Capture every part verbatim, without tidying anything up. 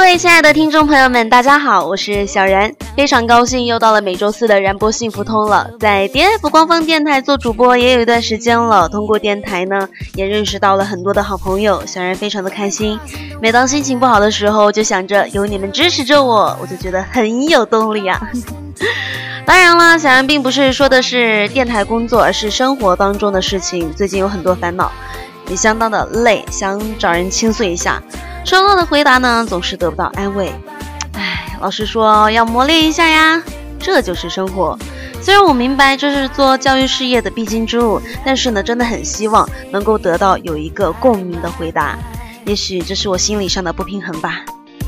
位亲爱的听众朋友们，大家好，我是小然，非常高兴又到了每周四的然播幸福通了。在 D F 官方电台做主播也有一段时间了，通过电台呢也认识到了很多的好朋友，小然非常的开心。每当心情不好的时候，就想着有你们支持着我，我就觉得很有动力啊。当然了，小然并不是说的是电台工作，而是生活当中的事情，最近有很多烦恼，也相当的累，想找人倾诉一下。收到的回答呢，总是得不到安慰。唉，老师说要磨练一下呀，这就是生活。虽然我明白这是做教育事业的必经之路，但是呢，真的很希望能够得到有一个共鸣的回答。也许这是我心理上的不平衡吧。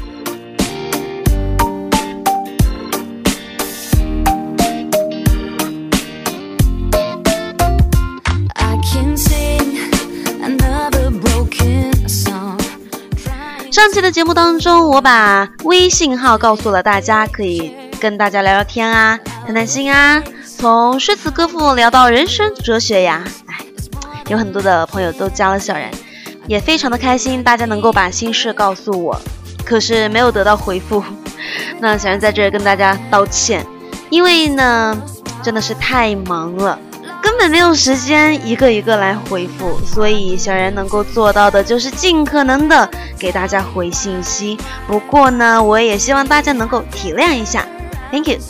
上期的节目当中，我把微信号告诉了大家，可以跟大家聊聊天啊，谈谈心啊，从诗词歌赋聊到人生哲学呀。哎，有很多的朋友都加了小然，也非常的开心，大家能够把心事告诉我，可是没有得到回复。那小然在这儿跟大家道歉，因为呢真的是太忙了，根本没有时间一个一个来回复，所以小然能够做到的就是尽可能的给大家回信息。不过呢，我也希望大家能够体谅一下。 Thank you。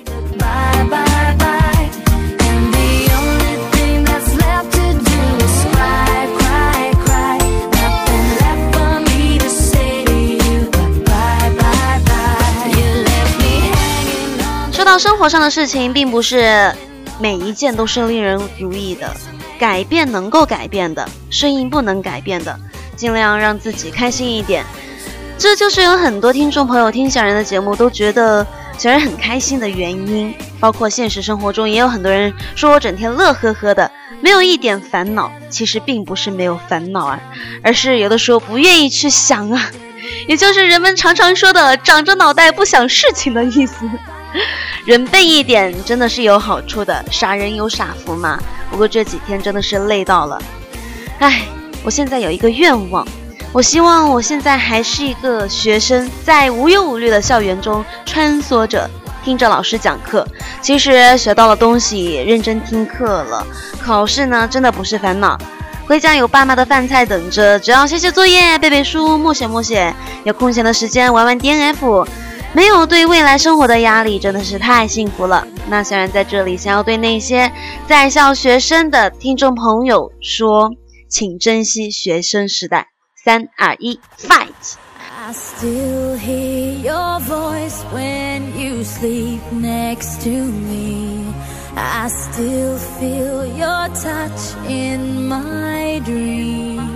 说到生活上的事情，并不是每一件都是令人如意的，改变能够改变的，顺应不能改变的，尽量让自己开心一点。这就是有很多听众朋友听小然的节目都觉得小然很开心的原因，包括现实生活中也有很多人说我整天乐呵呵的，没有一点烦恼。其实并不是没有烦恼啊，而是有的时候不愿意去想啊，也就是人们常常说的长着脑袋不想事情的意思。人笨一点真的是有好处的，傻人有傻福嘛。不过这几天真的是累到了。唉，我现在有一个愿望，我希望我现在还是一个学生，在无忧无虑的校园中穿梭着，听着老师讲课。其实学到了东西，认真听课了，考试呢真的不是烦恼。回家有爸妈的饭菜等着，只要写写作业，背背书，默写默写，有空闲的时间玩玩 D N F，没有对未来生活的压力，真的是太幸福了。那小然在这里想要对那些在校学生的听众朋友说，请珍惜学生时代。三二一 fight。 I still hear your voice when you sleep next to me. I still feel your touch in my dream.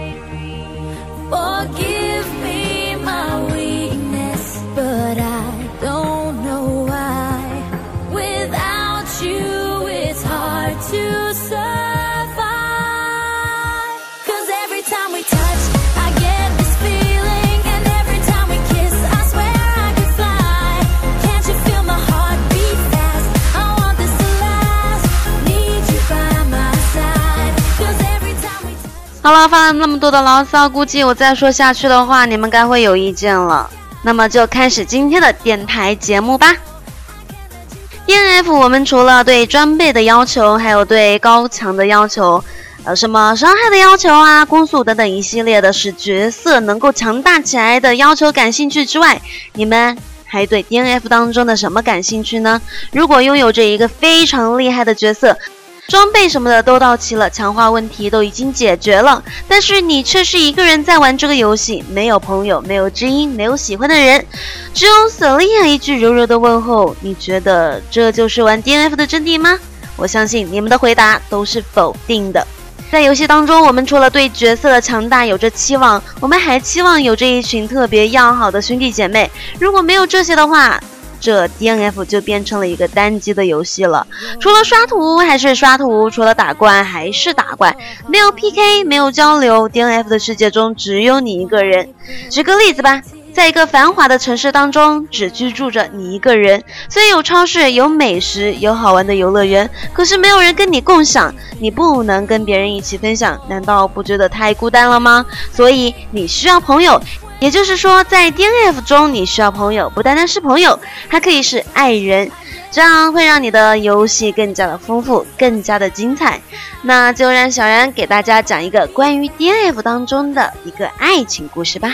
Forgive me my weakness, but I don't know why. Without you, it's hard to survive. Cause every time we touch, I get this feeling, and every time we kiss, I swear I could fly. Can't you feel my heart beat fast? I want this to last. Need you by my side. Cause every time we touch. 好了，发了那么多的牢骚，估计我再说下去的话，你们该会有意见了。那么就开始今天的电台节目吧。D N F 我们除了对装备的要求，还有对高强的要求，呃，什么伤害的要求啊，攻速等等一系列的使角色能够强大起来的要求感兴趣之外，你们还对 D N F 当中的什么感兴趣呢？如果拥有着一个非常厉害的角色，装备什么的都到齐了，强化问题都已经解决了，但是你却是一个人在玩这个游戏，没有朋友，没有知音，没有喜欢的人，只有瑟莉亚一句柔柔的问候，你觉得这就是玩 D N F 的真谛吗？我相信你们的回答都是否定的。在游戏当中，我们除了对角色的强大有着期望，我们还期望有着一群特别要好的兄弟姐妹。如果没有这些的话，这 D N F 就变成了一个单机的游戏了，除了刷图还是刷图，除了打怪还是打怪，没有 P K， 没有交流， D N F 的世界中只有你一个人。举个例子吧，在一个繁华的城市当中，只居住着你一个人，虽有超市，有美食，有好玩的游乐园，可是没有人跟你共享，你不能跟别人一起分享，难道不觉得太孤单了吗？所以你需要朋友， 也就是说，在 D N F 中，你需要朋友，不单单是朋友，还可以是爱人，这样会让你的游戏更加的丰富，更加的精彩。那就让小然给大家讲一个关于 D N F 当中的一个爱情故事吧。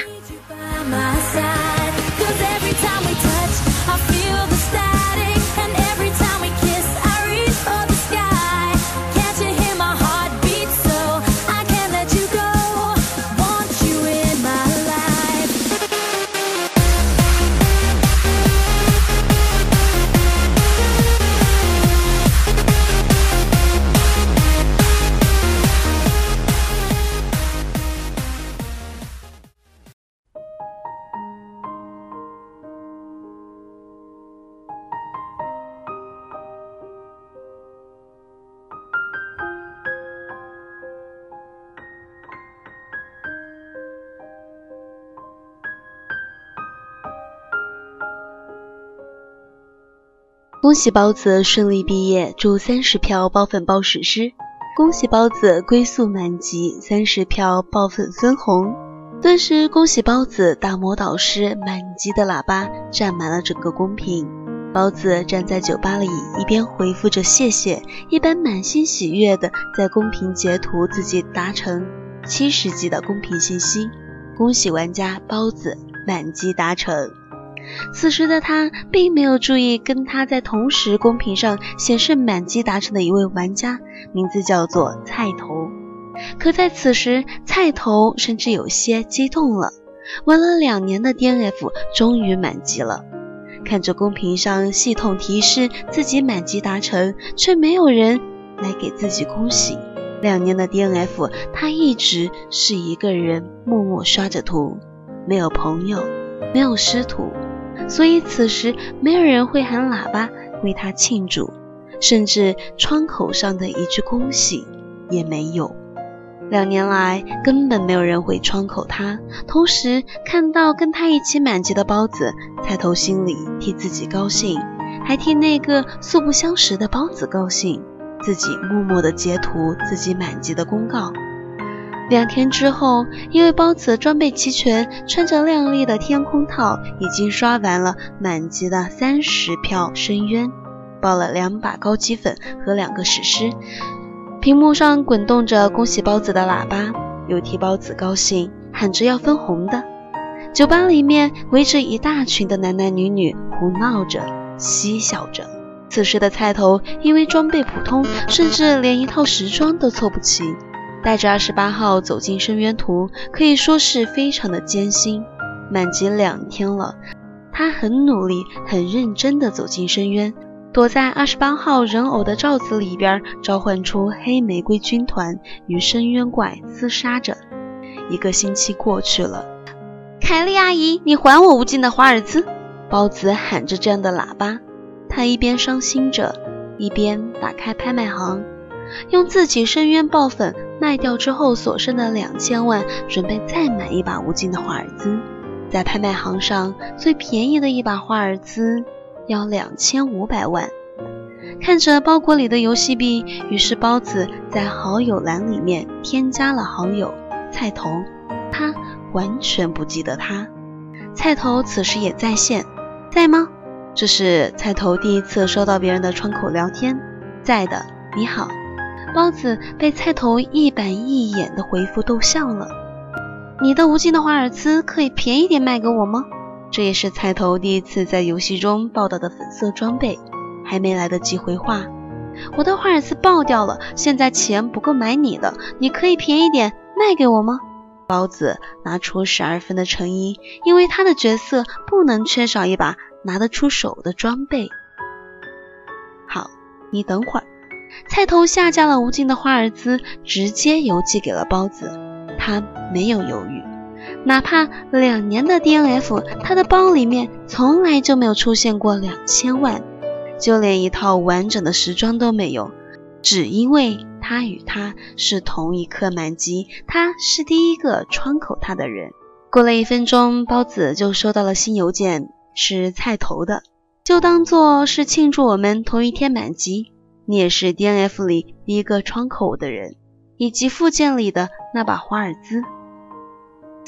恭喜包子顺利毕业，祝三十票爆粉爆史诗！恭喜包子归宿满级，三十票爆粉分红！顿时，恭喜包子大魔导师满级的喇叭占满了整个公屏。包子站在酒吧里，一边回复着谢谢，一边满心喜悦地在公屏截图自己达成七十级的公屏信息。恭喜玩家包子满级达成！此时的他并没有注意跟他在同时公屏上显示满级达成的一位玩家，名字叫做菜头。可在此时，菜头甚至有些激动了，玩了两年的 D N F 终于满级了。看着公屏上系统提示自己满级达成，却没有人来给自己恭喜。两年的 D N F 他一直是一个人默默刷着图，没有朋友，没有师徒，所以此时没有人会喊喇叭为他庆祝，甚至窗口上的一句恭喜也没有。两年来根本没有人会窗口他，同时看到跟他一起满级的包子，菜头心里替自己高兴，还替那个素不相识的包子高兴，自己默默地截图自己满级的公告。两天之后，因为包子装备齐全，穿着亮丽的天空套，已经刷完了满级的三十票深渊，爆了两把高级粉和两个史诗。屏幕上滚动着恭喜包子的喇叭，有替包子高兴，喊着要分红的。酒吧里面围着一大群的男男女女胡闹着嬉笑着。此时的菜头因为装备普通，甚至连一套时装都凑不齐，带着二十八号走进深渊图，可以说是非常的艰辛。满级两天了，他很努力很认真地走进深渊，躲在二十八号人偶的罩子里边，召唤出黑玫瑰军团与深渊怪厮杀着。一个星期过去了，凯莉阿姨，你还我无尽的华尔兹！包子喊着这样的喇叭，他一边伤心着，一边打开拍卖行，用自己深渊爆粉卖掉之后所剩的两千万，准备再买一把无尽的华尔兹。在拍卖行上，最便宜的一把华尔兹要两千五百万。看着包裹里的游戏币，于是包子在好友栏里面添加了好友菜头，他完全不记得他。菜头此时也在线，在吗？这是菜头第一次收到别人的窗口聊天，在的，你好。包子被菜头一板一眼的回复逗笑了。你的无尽的华尔兹可以便宜点卖给我吗？这也是菜头第一次在游戏中报道的粉色装备，还没来得及回话，我的华尔兹爆掉了，现在钱不够买你的，你可以便宜点卖给我吗？包子拿出十二分的诚意，因为他的角色不能缺少一把拿得出手的装备。好，你等会儿。菜头下架了无尽的华尔兹，直接邮寄给了包子，他没有犹豫。哪怕两年的 D N F， 他的包里面从来就没有出现过两千万，就连一套完整的时装都没有，只因为他与他是同一颗满级，他是第一个窗口他的人。过了一分钟，包子就收到了新邮件，是菜头的，就当作是庆祝我们同一天满级，你也是 D N F 里第一个窗口的人，以及附件里的那把华尔兹。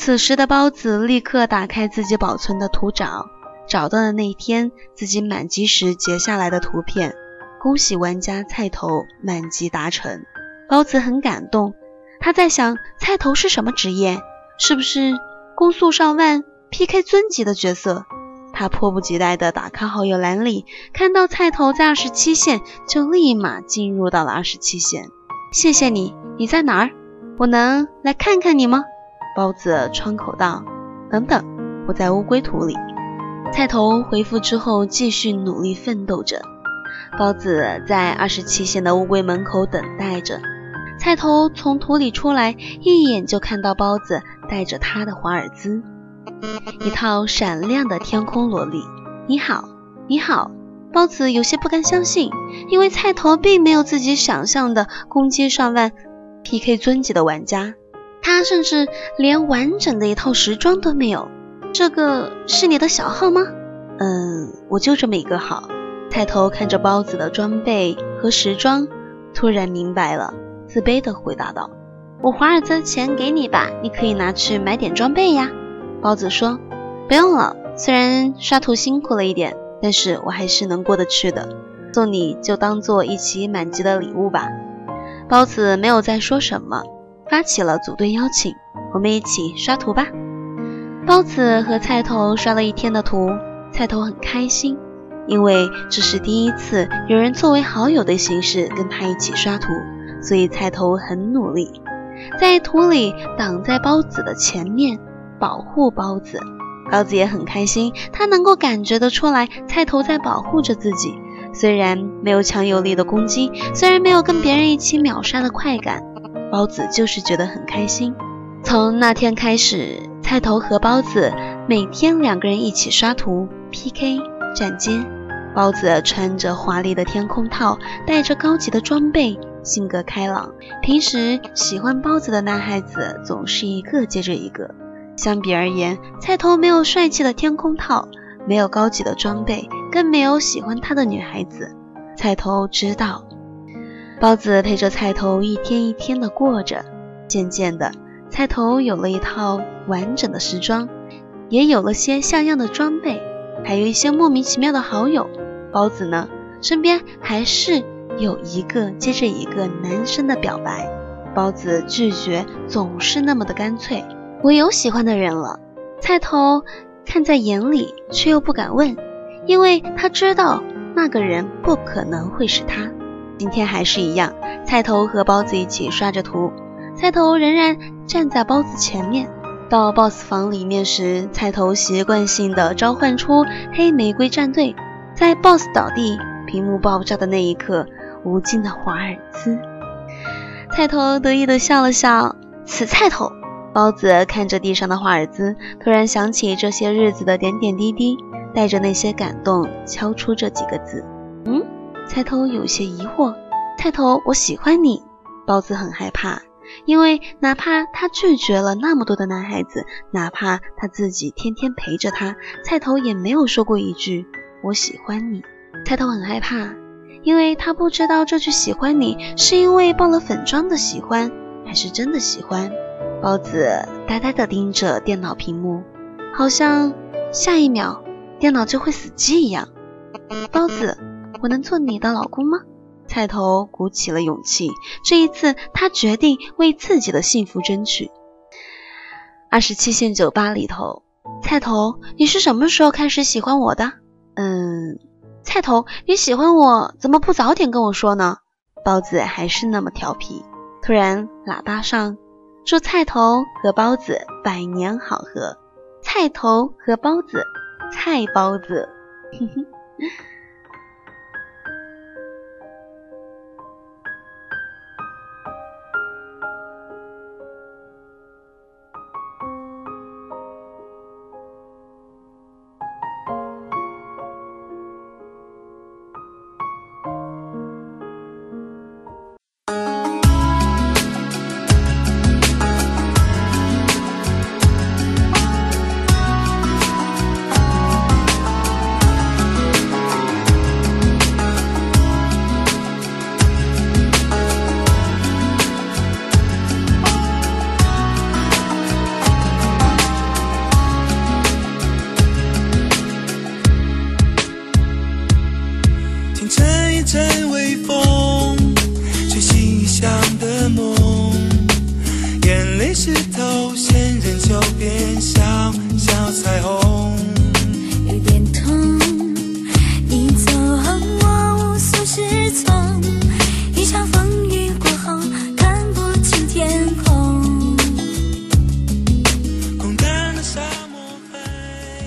此时的包子立刻打开自己保存的图找，找到了那天自己满级时截下来的图片，恭喜玩家菜头满级达成。包子很感动，他在想菜头是什么职业，是不是攻速上万 P K 尊级的角色。他迫不及待地打开好友栏里，看到菜头在二十七线，就立马进入到了二十七线。谢谢你，你在哪儿？我能来看看你吗？包子窗口道。等等，我在乌龟土里。菜头回复之后继续努力奋斗着。包子在二十七线的乌龟门口等待着。菜头从土里出来，一眼就看到包子带着他的华尔兹，一套闪亮的天空萝莉。你好，你好。包子有些不敢相信，因为菜头并没有自己想象的攻击上万 P K 尊级的玩家，他甚至连完整的一套时装都没有。这个是你的小号吗？嗯，我就这么一个号。菜头看着包子的装备和时装，突然明白了，自卑地回答道：我华尔兹钱给你吧，你可以拿去买点装备呀。包子说：不用了，虽然刷图辛苦了一点，但是我还是能过得去的，送你就当做一起满级的礼物吧。包子没有再说什么，发起了组队邀请，我们一起刷图吧。包子和菜头刷了一天的图，菜头很开心，因为这是第一次有人作为好友的形式跟他一起刷图，所以菜头很努力，在图里挡在包子的前面，保护包子。包子也很开心，他能够感觉得出来菜头在保护着自己，虽然没有强有力的攻击，虽然没有跟别人一起秒杀的快感，包子就是觉得很开心。从那天开始，菜头和包子每天两个人一起刷图 P K 站街。包子穿着华丽的天空套，带着高级的装备，性格开朗，平时喜欢包子的男孩子总是一个接着一个。相比而言，菜头没有帅气的天空套，没有高级的装备，更没有喜欢他的女孩子。菜头知道，包子陪着菜头一天一天的过着，渐渐的，菜头有了一套完整的时装，也有了些像样的装备，还有一些莫名其妙的好友。包子呢，身边还是有一个接着一个男生的表白，包子拒绝总是那么的干脆。我有喜欢的人了，菜头看在眼里，却又不敢问，因为他知道那个人不可能会是他。今天还是一样，菜头和包子一起刷着图，菜头仍然站在包子前面。到 boss 房里面时，菜头习惯性的召唤出黑玫瑰战队，在 boss 倒地屏幕爆炸的那一刻，无尽的华尔兹。菜头得意的笑了笑，死菜头。包子看着地上的华尔兹，突然想起这些日子的点点滴滴，带着那些感动敲出这几个字。嗯，菜头有些疑惑。菜头，我喜欢你。包子很害怕，因为哪怕他拒绝了那么多的男孩子，哪怕他自己天天陪着他，菜头也没有说过一句我喜欢你。菜头很害怕，因为他不知道这句喜欢你是因为爆了粉妆的喜欢，还是真的喜欢。包子呆呆地盯着电脑屏幕，好像下一秒电脑就会死机一样。包子，我能做你的老公吗？菜头鼓起了勇气，这一次他决定为自己的幸福争取。二十七线酒吧里头，菜头，你是什么时候开始喜欢我的？嗯，菜头，你喜欢我怎么不早点跟我说呢？包子还是那么调皮。突然喇叭上，祝菜头和包子百年好合。菜头和包子，菜包子。呵呵。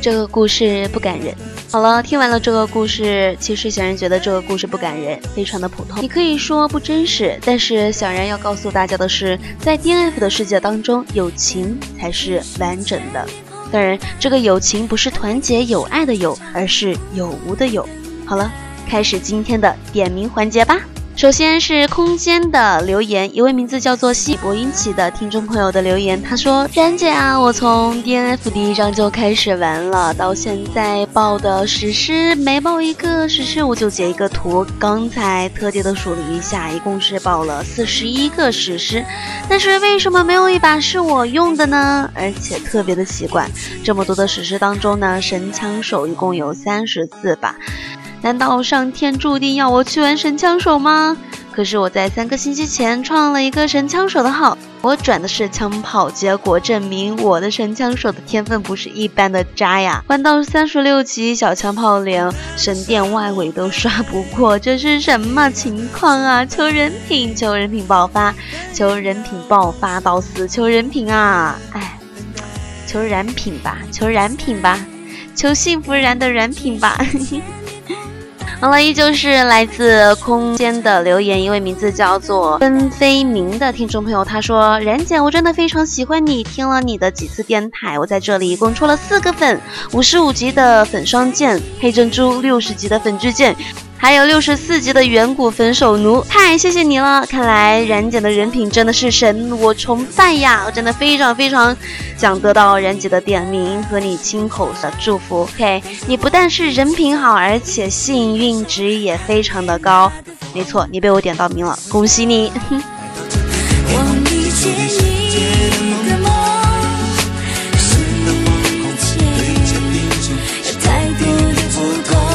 这个故事不感人。好了，听完了这个故事，其实小然觉得这个故事不感人，非常的普通。你可以说不真实，但是小然要告诉大家的是，在 D N F 的世界当中，友情才是完整的。当然，这个友情不是团结友爱的友，而是有无的有。好了，开始今天的点名环节吧。首先是空间的留言，一位名字叫做西博音奇的听众朋友的留言，他说：然姐啊，我从 D N F 第一章就开始玩了，到现在报的史诗，每报一个史诗我就截一个图，刚才特地的数了一下，一共是报了四十一个史诗，但是为什么没有一把是我用的呢？而且特别的奇怪，这么多的史诗当中呢，神枪手一共有三十四把，难道上天注定要我去玩神枪手吗？可是我在三个星期前创了一个神枪手的号，我转的是枪炮，结果证明我的神枪手的天分不是一般的渣呀！玩到三十六级小枪炮连神殿外围都刷不过，这是什么情况啊？求人品，求人品爆发，求人品爆发到死，求人品啊！哎，求燃品吧，求燃品吧，求幸福燃的燃品吧！好了，依旧是来自空间的留言，一位名字叫做分飞明的听众朋友，他说：然姐，我真的非常喜欢你，听了你的几次电台，我在这里一共抽了四个粉，五十五级的粉双剑黑珍珠，六十级的粉之剑，还有六十四级的远古粉手奴，太谢谢你了！看来然姐的人品真的是神，我崇拜呀！我真的非常非常想得到然姐的点名和你亲口的祝福。OK， 你不但是人品好，而且幸运值也非常的高。没错，你被我点到名了，恭喜你！ 我理解你的梦，世界有太多的不同。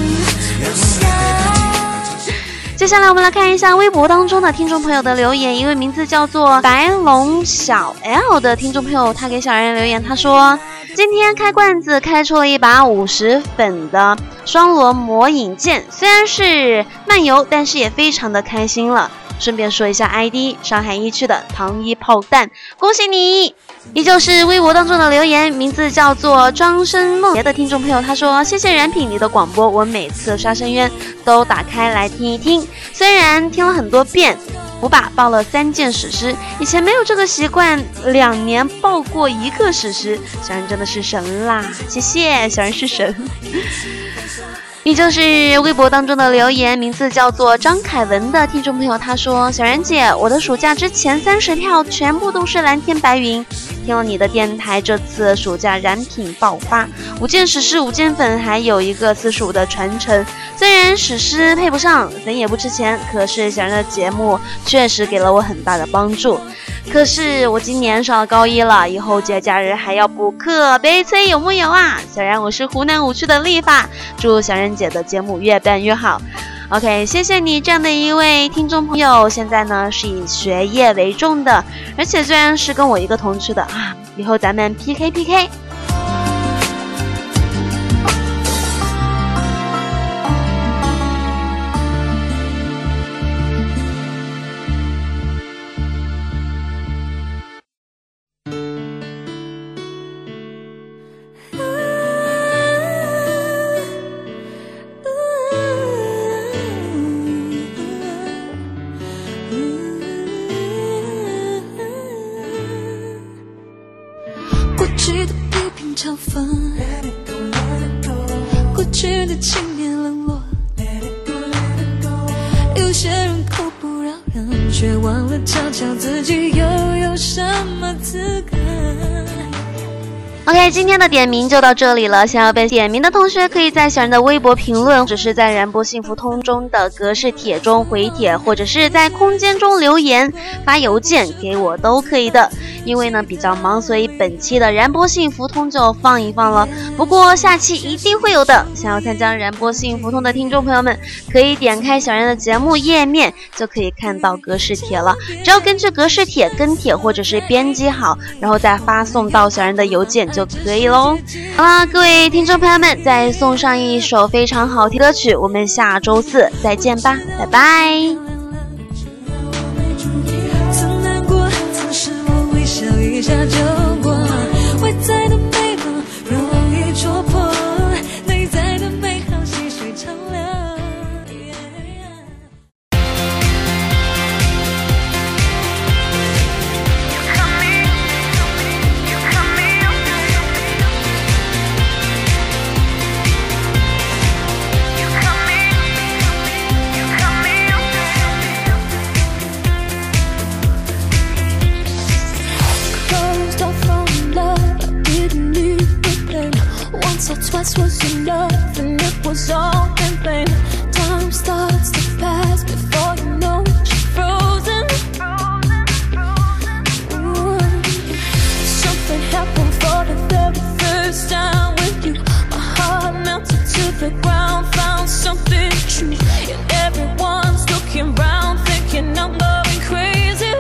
接下来我们来看一下微博当中的听众朋友的留言，一位名字叫做白龙小 L 的听众朋友，他给小人留言，他说：今天开罐子开出了一把五十粉的双螺魔影剑，虽然是漫游，但是也非常的开心了。顺便说一下 I D， 上海一区的糖衣炮弹，恭喜你！依旧是微博当中的留言，名字叫做庄生梦别的听众朋友，他说：谢谢燃品你的广播，我每次刷深渊都打开来听一听，虽然听了很多遍，我把报了三件史诗，以前没有这个习惯，两年报过一个史诗，小人真的是神啦！谢谢，小人是神。依旧是微博当中的留言，名字叫做张凯文的听众朋友，他说：小然姐，我的暑假之前三十票全部都是蓝天白云，听了你的电台，这次暑假燃品爆发，五件史诗，五件粉，还有一个四十五的传承。虽然史诗配不上，粉也不值钱，可是小然的节目确实给了我很大的帮助。可是我今年上了高一了，以后节假日还要补课，悲催有木有啊？小然，我是湖南五区的丽发，祝小然姐的节目越办越好。OK， 谢谢你这样的一位听众朋友，现在呢是以学业为重的，而且虽然是跟我一个同区的啊，以后咱们 P K P K。 过去的批评嘲讽，过去的轻蔑冷落，有些人口不饶人，却忘了瞧瞧自己又有什么资格。 OK， 今天的点名就到这里了。想要被点名的同学，可以在小人的微博评论，只是在燃波幸福通中的格式帖中回帖，或者是在空间中留言发邮件给我都可以的。因为呢比较忙，所以本期的燃波幸福通就放一放了。不过下期一定会有的。想要参加燃波幸福通的听众朋友们，可以点开小人的节目页面，就可以看到格式帖了。只要根据格式帖跟帖或者是编辑好，然后再发送到小人的邮件就可以喽。好啦，各位听众朋友们，再送上一首非常好听的歌曲，我们下周四再见吧，拜拜。 曾难过，曾失落，微笑一下就过，外在的美貌容易戳破。 twice was enough, and it was all in vain. Time starts to pass before you know you're frozen. Ooh. Something happened for the very first time with you. My heart melted to the ground, found something true, and everyone's looking round, thinking I'm going crazy.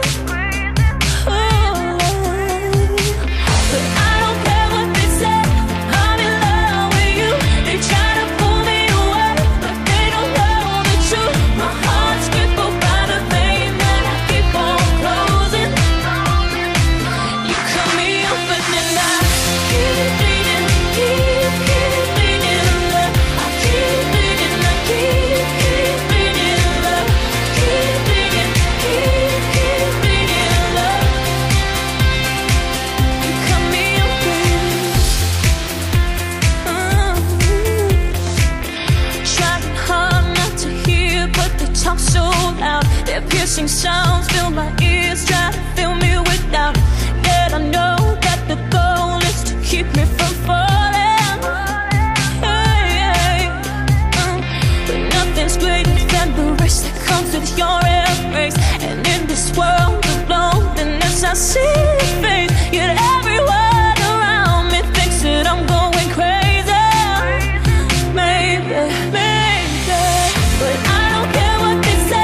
Piercing sounds fill my ears, try to fill me with doubt. Yet I know that the goal is to keep me from falling. Hey, hey. Uh, but nothing's greater than the rest that comes with your embrace. And in this world of loneliness, I see your face. Yet everyone around me thinks that I'm going crazy. Maybe, maybe, but I don't care what they say.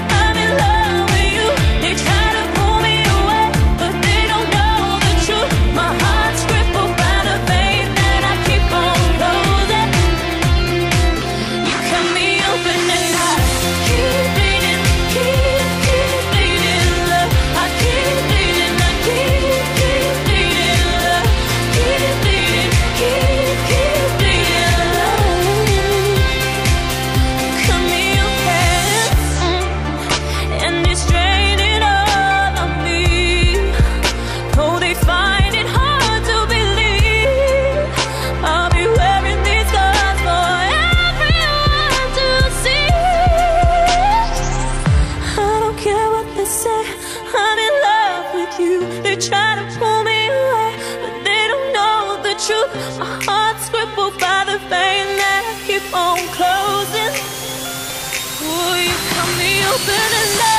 My heart's crippled by the vein that I keep on closing. Ooh, you cut me open and